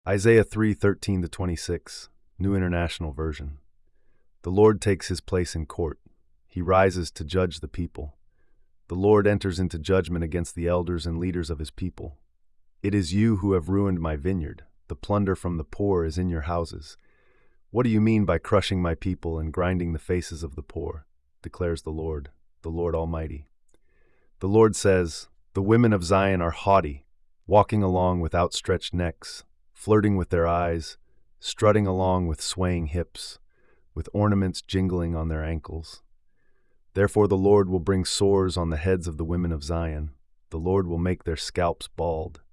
Isaiah 3:13-26, New International Version. The Lord takes his place in court. He rises to judge the people. The Lord enters into judgment against the elders and leaders of his people. It is you who have ruined my vineyard. The plunder from the poor is in your houses. What do you mean by crushing my people and grinding the faces of the poor? Declares the Lord Almighty. The Lord says, the women of Zion are haughty, walking along with outstretched necks, flirting with their eyes, strutting along with swaying hips, with ornaments jingling on their ankles. Therefore the Lord will bring sores on the heads of the women of Zion. The Lord will make their scalps bald.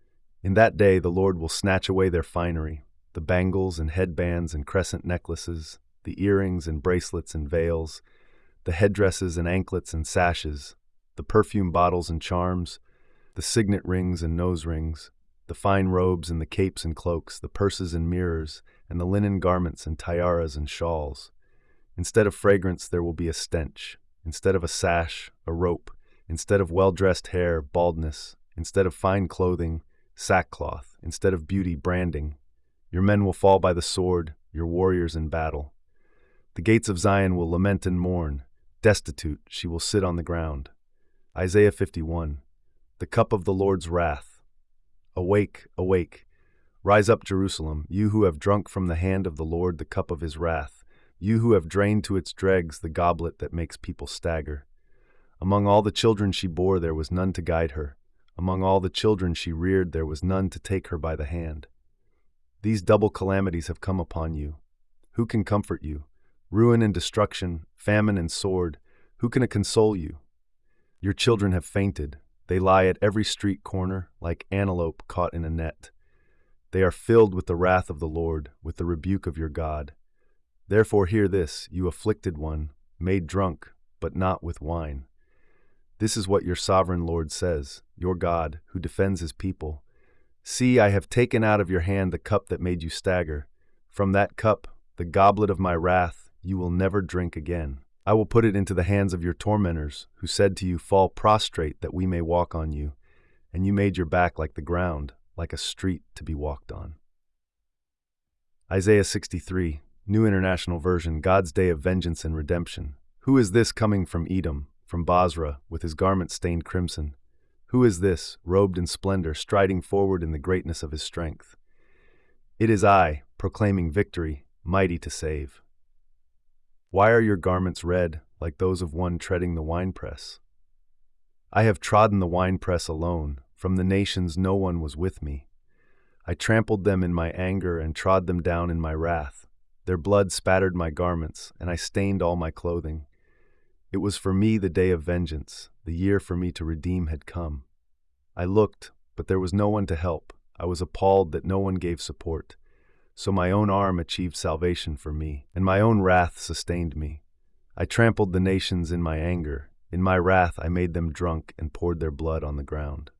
In that day the Lord will snatch away their finery, the bangles and headbands and crescent necklaces, the earrings and bracelets and veils, the headdresses and anklets and sashes, the perfume bottles and charms, the signet rings and nose rings, the fine robes and the capes and cloaks, the purses and mirrors, and the linen garments and tiaras and shawls. Instead of fragrance there will be a stench, instead of a sash, a rope, instead of well-dressed hair, baldness, instead of fine clothing, sackcloth, instead of beauty, branding. Your men will fall by the sword, your warriors in battle. The gates of Zion will lament and mourn. Destitute, she will sit on the ground. Isaiah 51. The cup of the Lord's wrath. Awake, awake. Rise up, Jerusalem, you who have drunk from the hand of the Lord the cup of his wrath, you who have drained to its dregs the goblet that makes people stagger. Among all the children she bore there was none to guide her. Among all the children she reared there was none to take her by the hand. These double calamities have come upon you. Who can comfort you? Ruin and destruction, famine and sword, who can console you? Your children have fainted. They lie at every street corner, like antelope caught in a net. They are filled with the wrath of the Lord, with the rebuke of your God. Therefore hear this, you afflicted one, made drunk, but not with wine. This is what your sovereign Lord says, your God, who defends his people. See, I have taken out of your hand the cup that made you stagger. From that cup, the goblet of my wrath, you will never drink again. I will put it into the hands of your tormentors, who said to you, fall prostrate that we may walk on you. And you made your back like the ground, like a street to be walked on. Isaiah 63, New International Version, God's Day of Vengeance and Redemption. Who is this coming from Edom, from Basra, with his garment stained crimson? Who is this, robed in splendor, striding forward in the greatness of his strength? It is I, proclaiming victory, mighty to save. Why are your garments red, like those of one treading the winepress? I have trodden the winepress alone. From the nations no one was with me. I trampled them in my anger and trod them down in my wrath. Their blood spattered my garments, and I stained all my clothing. It was for me the day of vengeance, the year for me to redeem had come. I looked, but there was no one to help. I was appalled that no one gave support. So my own arm achieved salvation for me, and my own wrath sustained me. I trampled the nations in my anger. In my wrath I made them drunk and poured their blood on the ground.